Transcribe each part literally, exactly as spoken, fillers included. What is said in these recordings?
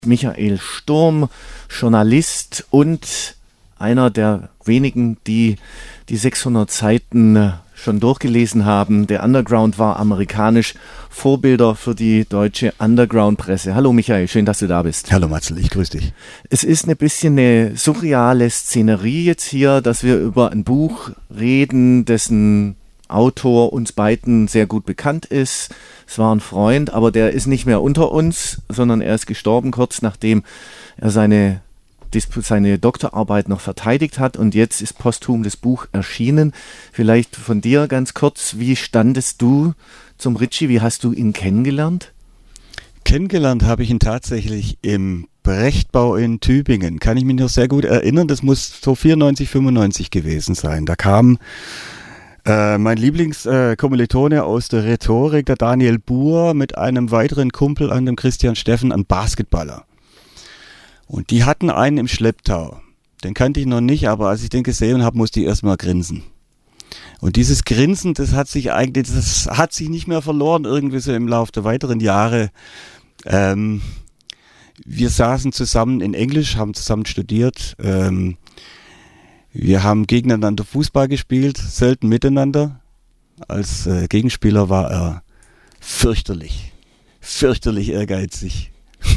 Michael Sturm, Journalist und einer der wenigen, die die sechshundert Seiten schon durchgelesen haben. Der Underground war amerikanisch, Vorbilder für die deutsche Underground-Presse. Hallo Michael, schön, dass du da bist. Hallo Matzel, ich grüße dich. Es ist ein bisschen eine surreale Szenerie jetzt hier, dass wir über ein Buch reden, dessen Autor uns beiden sehr gut bekannt ist. Es war ein Freund, aber der ist nicht mehr unter uns, sondern er ist gestorben kurz nachdem er seine, seine Doktorarbeit noch verteidigt hat, und jetzt ist posthum das Buch erschienen. Vielleicht von dir ganz kurz, wie standest du zum Ritchie, wie hast du ihn kennengelernt? Kennengelernt habe ich ihn tatsächlich im Brechtbau in Tübingen. Kann ich mich noch sehr gut erinnern, das muss so vierundneunzig, fünfundneunzig gewesen sein. Da kam Äh, mein Lieblingskommilitone äh, aus der Rhetorik, der Daniel Buhr, mit einem weiteren Kumpel an dem Christian Steffen, ein Basketballer. Und die hatten einen im Schlepptau. Den kannte ich noch nicht, aber als ich den gesehen habe, musste ich erstmal grinsen. Und dieses Grinsen, das hat sich eigentlich, das hat sich nicht mehr verloren irgendwie so im Laufe der weiteren Jahre. Ähm, wir saßen zusammen in Englisch, haben zusammen studiert, ähm, wir haben gegeneinander Fußball gespielt, selten miteinander. Als äh, Gegenspieler war er fürchterlich, fürchterlich ehrgeizig.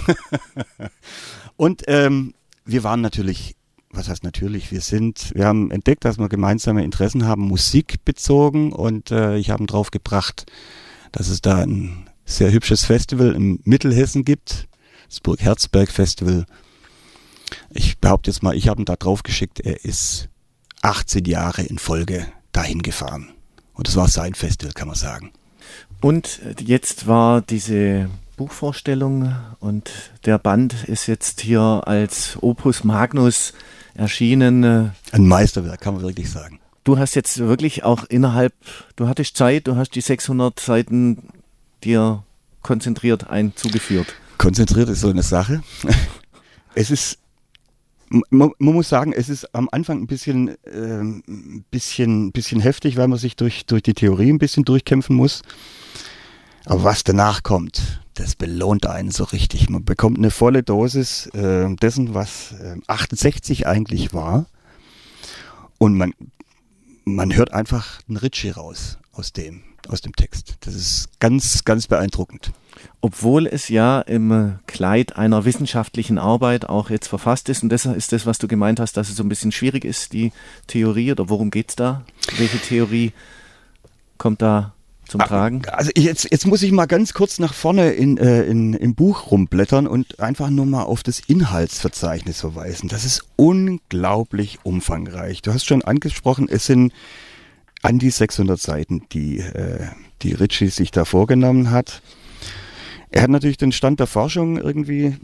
Und ähm, wir waren natürlich, was heißt natürlich, wir sind, wir haben entdeckt, dass wir gemeinsame Interessen haben, Musik bezogen, und äh, ich habe ihn drauf gebracht, dass es da ein sehr hübsches Festival im Mittelhessen gibt, das Burg-Herzberg Festival. Ich behaupte jetzt mal, ich habe ihn da drauf geschickt, er ist achtzehn Jahre in Folge dahin gefahren. Und das war sein Festival, kann man sagen. Und jetzt war diese Buchvorstellung und der Band ist jetzt hier als Opus Magnus erschienen. Ein Meisterwerk, kann man wirklich sagen. Du hast jetzt wirklich auch innerhalb, du hattest Zeit, du hast die sechshundert Seiten dir konzentriert einzugeführt. Konzentriert ist so eine Sache. Es ist Man, man muss sagen, es ist am Anfang ein bisschen, äh, ein bisschen, bisschen heftig, weil man sich durch, durch die Theorie ein bisschen durchkämpfen muss. Aber was danach kommt, das belohnt einen so richtig. Man bekommt eine volle Dosis äh, dessen, was äh, achtundsechzig eigentlich war. Und man, man hört einfach einen Ritchie raus aus dem, aus dem Text. Das ist ganz, ganz beeindruckend. Obwohl es ja im Kleid einer wissenschaftlichen Arbeit auch jetzt verfasst ist, und das ist das, was du gemeint hast, dass es so ein bisschen schwierig ist, die Theorie, oder worum geht's da? Welche Theorie kommt da zum Tragen? Also jetzt, jetzt muss ich mal ganz kurz nach vorne in, äh, in, im Buch rumblättern und einfach nur mal auf das Inhaltsverzeichnis verweisen. Das ist unglaublich umfangreich. Du hast schon angesprochen, es sind an die sechshundert Seiten, die, äh, die Ritchie sich da vorgenommen hat. Er hat natürlich den Stand der Forschung irgendwie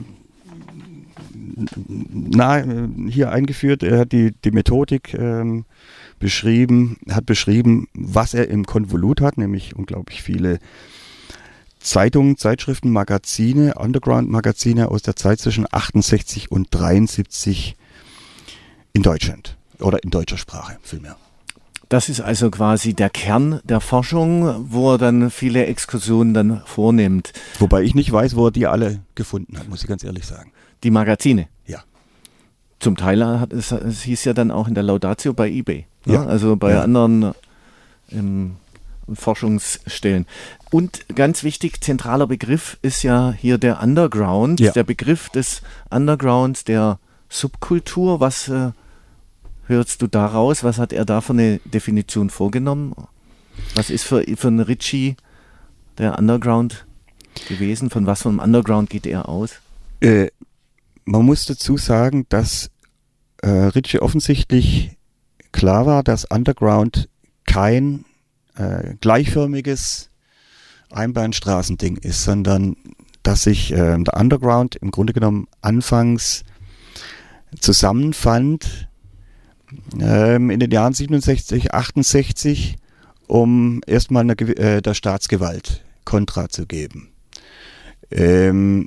na, hier eingeführt. Er hat die, die Methodik ähm, beschrieben, hat beschrieben, was er im Konvolut hat, nämlich unglaublich viele Zeitungen, Zeitschriften, Magazine, Underground-Magazine aus der Zeit zwischen achtundsechzig und dreiundsiebzig in Deutschland oder in deutscher Sprache vielmehr. Das ist also quasi der Kern der Forschung, wo er dann viele Exkursionen dann vornimmt. Wobei ich nicht weiß, wo er die alle gefunden hat, muss ich ganz ehrlich sagen. Die Magazine? Ja. Zum Teil hat es, es hieß ja dann auch in der Laudatio bei eBay, ne? Ja. Also bei ja. anderen ähm, Forschungsstellen. Und ganz wichtig, zentraler Begriff ist ja hier der Underground, ja. Der Begriff des Undergrounds, der Subkultur. Was äh, hörst du daraus? Was hat er da für eine Definition vorgenommen? Was ist für, für einen Ritchie der Underground gewesen? Von was für einem Underground geht er aus? Äh, man muss dazu sagen, dass äh, Ritchie offensichtlich klar war, dass Underground kein äh, gleichförmiges Einbahnstraßending ist, sondern dass sich äh, der Underground im Grunde genommen anfangs zusammenfand ähm, in den Jahren siebenundsechzig, achtundsechzig, um erstmal eine, äh, der Staatsgewalt Kontra zu geben. Ähm,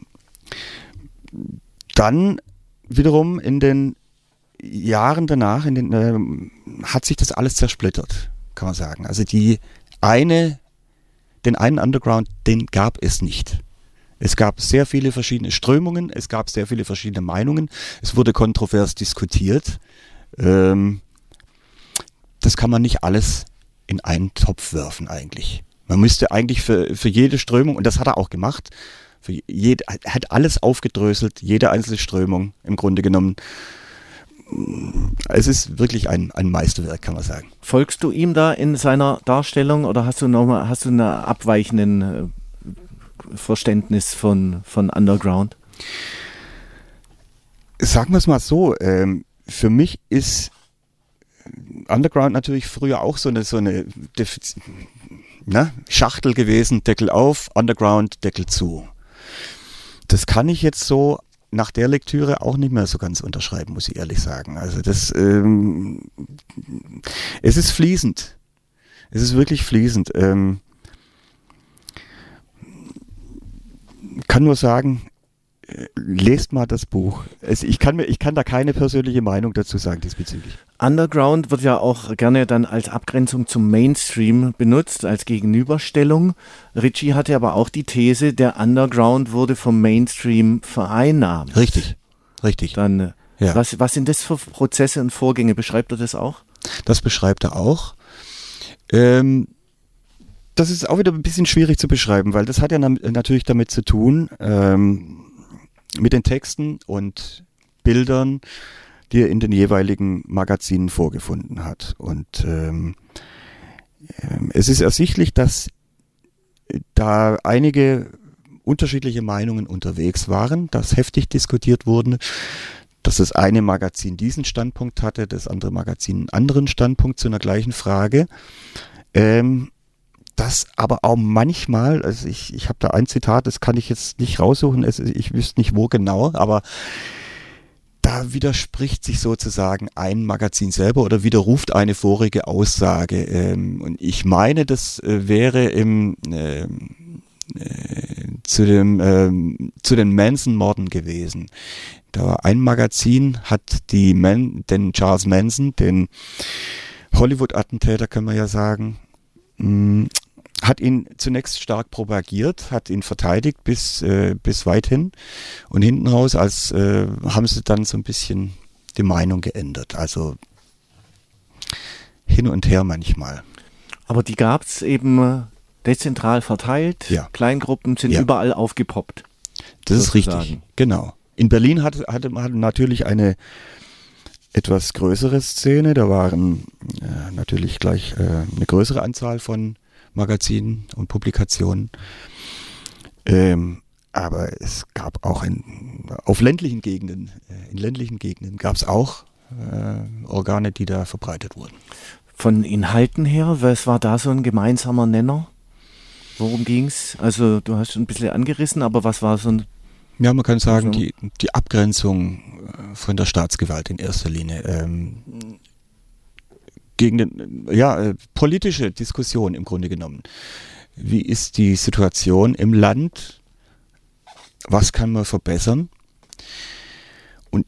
dann wiederum in den Jahren danach in den, äh, hat sich das alles zersplittert, kann man sagen. Also die eine, den einen Underground, den gab es nicht. Es gab sehr viele verschiedene Strömungen, es gab sehr viele verschiedene Meinungen, es wurde kontrovers diskutiert. Ähm, das kann man nicht alles in einen Topf werfen eigentlich. Man müsste eigentlich für, für jede Strömung, und das hat er auch gemacht, für jede, er hat alles aufgedröselt, jede einzelne Strömung im Grunde genommen. Es ist wirklich ein, ein Meisterwerk, kann man sagen. Folgst du ihm da in seiner Darstellung oder hast du noch mal, hast du einen abweichenden äh, Verständnis von, von Underground? Sagen wir es mal so, ähm, für mich ist Underground natürlich früher auch so eine, so eine Defiz- na, Schachtel gewesen, Deckel auf, Underground, Deckel zu. Das kann ich jetzt so nach der Lektüre auch nicht mehr so ganz unterschreiben, muss ich ehrlich sagen. Also das, ähm, es ist fließend. Es ist wirklich fließend. Ähm, kann nur sagen, lest mal das Buch. Es, ich, kann mir, ich kann da keine persönliche Meinung dazu sagen diesbezüglich. Underground wird ja auch gerne dann als Abgrenzung zum Mainstream benutzt, als Gegenüberstellung. Ritchie hatte aber auch die These, der Underground wurde vom Mainstream vereinnahmt. Richtig, richtig. Dann, ja. was, was sind das für Prozesse und Vorgänge? Beschreibt er das auch? Das beschreibt er auch. Ähm, das ist auch wieder ein bisschen schwierig zu beschreiben, weil das hat ja na- natürlich damit zu tun, ähm, mit den Texten und Bildern, die er in den jeweiligen Magazinen vorgefunden hat. Und ähm, ähm, es ist ersichtlich, dass da einige unterschiedliche Meinungen unterwegs waren, dass heftig diskutiert wurden, dass das eine Magazin diesen Standpunkt hatte, das andere Magazin einen anderen Standpunkt zu einer gleichen Frage. Ähm, das aber auch manchmal, also ich, ich habe da ein Zitat, das kann ich jetzt nicht raussuchen, es, ich wüsste nicht wo genau, aber da widerspricht sich sozusagen ein Magazin selber oder widerruft eine vorige Aussage. Ähm, und ich meine, das äh, wäre im ähm, äh, zu dem ähm, zu den Manson-Morden gewesen. Da war ein Magazin, hat die Man, den Charles Manson, den Hollywood-Attentäter, können wir ja sagen, mh, hat ihn zunächst stark propagiert, hat ihn verteidigt bis äh, bis weit hin und hinten raus als äh, haben sie dann so ein bisschen die Meinung geändert. Also hin und her manchmal. Aber die gab es eben dezentral verteilt. Ja. Kleingruppen sind Ja. überall aufgepoppt. Das ist sozusagen. richtig, genau. In Berlin hatte, hatte man natürlich eine etwas größere Szene. Da waren äh, natürlich gleich äh, eine größere Anzahl von Magazinen und Publikationen. Ähm, aber es gab auch in, auf ländlichen Gegenden, äh, in ländlichen Gegenden gab es auch äh, Organe, die da verbreitet wurden. Von Inhalten her, was war da so ein gemeinsamer Nenner? Worum ging's? Also du hast schon ein bisschen angerissen, aber was war so ein... Ja, man kann sagen, Also- die, die Abgrenzung äh, von der Staatsgewalt in erster Linie. Ähm, gegen den, ja, äh, politische Diskussion im Grunde genommen. Wie ist die Situation im Land? Was kann man verbessern? Und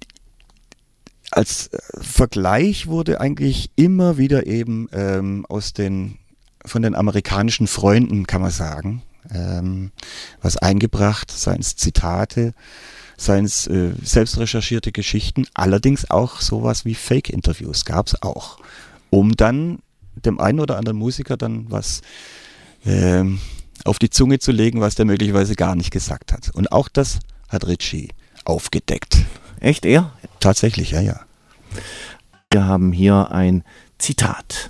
als äh, Vergleich wurde eigentlich immer wieder eben ähm, aus den, von den amerikanischen Freunden, kann man sagen, ähm, was eingebracht, seien es Zitate, seien es äh, selbst recherchierte Geschichten, allerdings auch sowas wie Fake-Interviews gab es auch, um dann dem einen oder anderen Musiker dann was ähm, auf die Zunge zu legen, was der möglicherweise gar nicht gesagt hat. Und auch das hat Ritchie aufgedeckt. Echt, er? Tatsächlich, ja, ja. Wir haben hier ein Zitat.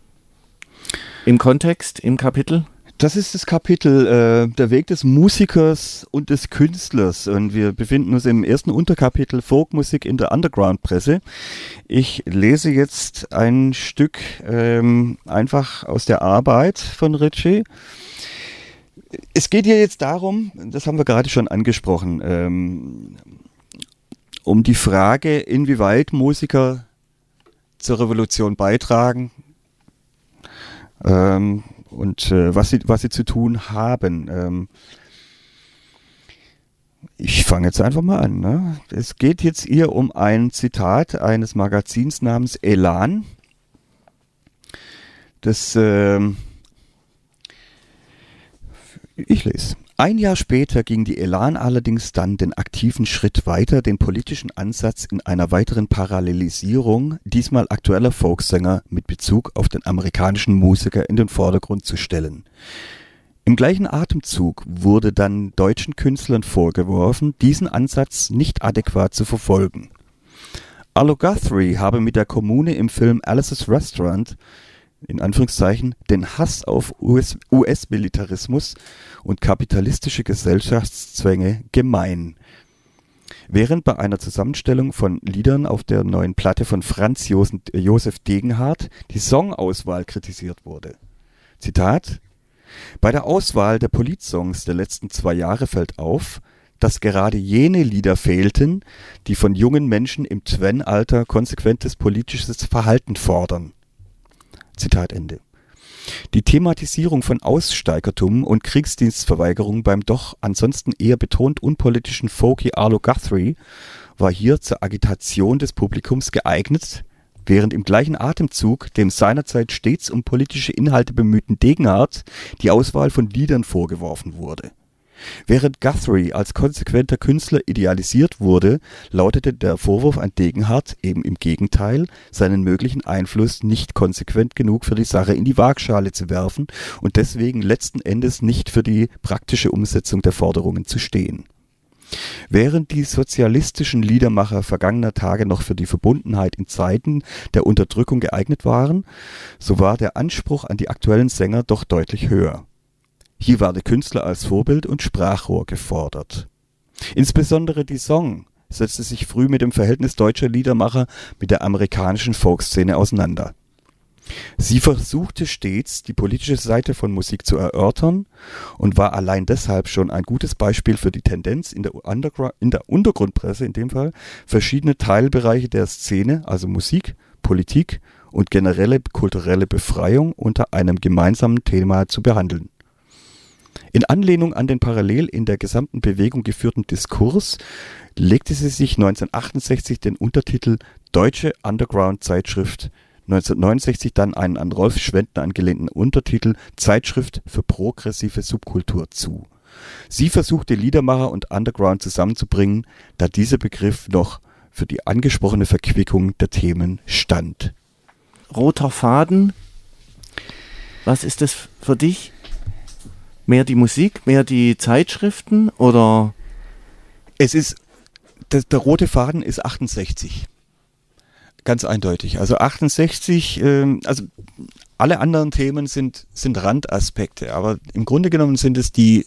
Im Kontext, im Kapitel? Das ist das Kapitel äh, Der Weg des Musikers und des Künstlers. Und wir befinden uns im ersten Unterkapitel Folkmusik in der Underground-Presse. Ich lese jetzt ein Stück ähm, einfach aus der Arbeit von Ritchie. Es geht hier jetzt darum, das haben wir gerade schon angesprochen, ähm, um die Frage, inwieweit Musiker zur Revolution beitragen. Ähm, und äh, was sie was sie zu tun haben. Ähm, ich fange jetzt einfach mal an. Ne? Es geht jetzt hier um ein Zitat eines Magazins namens Elan. Das ähm, ich lese. Ein Jahr später ging die Elan allerdings dann den aktiven Schritt weiter, den politischen Ansatz in einer weiteren Parallelisierung diesmal aktueller Folksänger mit Bezug auf den amerikanischen Musiker in den Vordergrund zu stellen. Im gleichen Atemzug wurde dann deutschen Künstlern vorgeworfen, diesen Ansatz nicht adäquat zu verfolgen. Arlo Guthrie habe mit der Kommune im Film Alice's Restaurant in Anführungszeichen den Hass auf U S-Militarismus und kapitalistische Gesellschaftszwänge gemein. Während bei einer Zusammenstellung von Liedern auf der neuen Platte von Franz Josef Degenhardt die Songauswahl kritisiert wurde. Zitat: Bei der Auswahl der Politsongs der letzten zwei Jahre fällt auf, dass gerade jene Lieder fehlten, die von jungen Menschen im Twen-Alter konsequentes politisches Verhalten fordern. Zitat Ende. Die Thematisierung von Aussteigertum und Kriegsdienstverweigerung beim doch ansonsten eher betont unpolitischen Folky Arlo Guthrie war hier zur Agitation des Publikums geeignet, während im gleichen Atemzug dem seinerzeit stets um politische Inhalte bemühten Degenhardt die Auswahl von Liedern vorgeworfen wurde. Während Guthrie als konsequenter Künstler idealisiert wurde, lautete der Vorwurf an Degenhardt eben im Gegenteil, seinen möglichen Einfluss nicht konsequent genug für die Sache in die Waagschale zu werfen und deswegen letzten Endes nicht für die praktische Umsetzung der Forderungen zu stehen. Während die sozialistischen Liedermacher vergangener Tage noch für die Verbundenheit in Zeiten der Unterdrückung geeignet waren, so war der Anspruch an die aktuellen Sänger doch deutlich höher. Hier war der Künstler als Vorbild und Sprachrohr gefordert. Insbesondere die Song setzte sich früh mit dem Verhältnis deutscher Liedermacher mit der amerikanischen Folkszene auseinander. Sie versuchte stets, die politische Seite von Musik zu erörtern und war allein deshalb schon ein gutes Beispiel für die Tendenz in der, Undergr- in der Untergrundpresse, in dem Fall, verschiedene Teilbereiche der Szene, also Musik, Politik und generelle kulturelle Befreiung unter einem gemeinsamen Thema zu behandeln. In Anlehnung an den parallel in der gesamten Bewegung geführten Diskurs legte sie sich neunzehnhundertachtundsechzig den Untertitel Deutsche Underground-Zeitschrift, neunzehnhundertneunundsechzig dann einen an Rolf Schwendtner angelehnten Untertitel Zeitschrift für progressive Subkultur zu. Sie versuchte Liedermacher und Underground zusammenzubringen, da dieser Begriff noch für die angesprochene Verquickung der Themen stand. Roter Faden, was ist das für dich? Mehr die Musik, mehr die Zeitschriften oder? Es ist, der, der rote Faden ist achtundsechzig. Ganz eindeutig. Also achtundsechzig, ähm, also alle anderen Themen sind, sind Randaspekte, aber im Grunde genommen sind es die,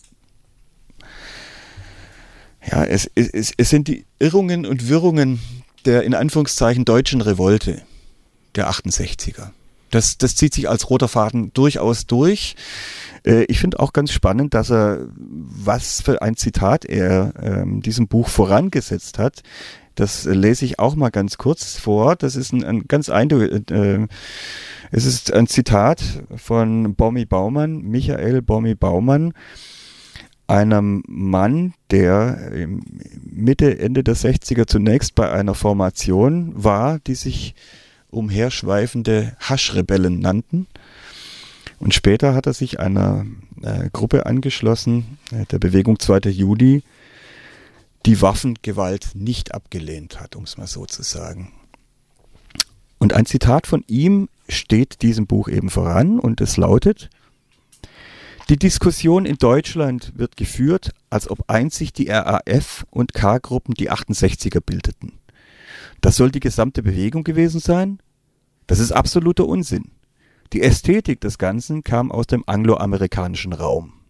ja, es, es, es sind die Irrungen und Wirrungen der in Anführungszeichen deutschen Revolte der achtundsechziger. Das, das zieht sich als roter Faden durchaus durch. Ich finde auch ganz spannend, dass er, was für ein Zitat er ähm, diesem Buch vorangesetzt hat. Das äh, lese ich auch mal ganz kurz vor. Das ist ein, ein ganz eindeutig, äh, es ist ein Zitat von Bommi Baumann, Michael Bommi Baumann, einem Mann, der Mitte, Ende der sechziger zunächst bei einer Formation war, die sich umherschweifende Haschrebellen nannten. Und später hat er sich einer äh, Gruppe angeschlossen, äh, der Bewegung zweiter Juli, die Waffengewalt nicht abgelehnt hat, um es mal so zu sagen. Und ein Zitat von ihm steht diesem Buch eben voran und es lautet: Die Diskussion in Deutschland wird geführt, als ob einzig die R A F und K-Gruppen die achtundsechziger bildeten. Das soll die gesamte Bewegung gewesen sein? Das ist absoluter Unsinn. Die Ästhetik des Ganzen kam aus dem angloamerikanischen Raum.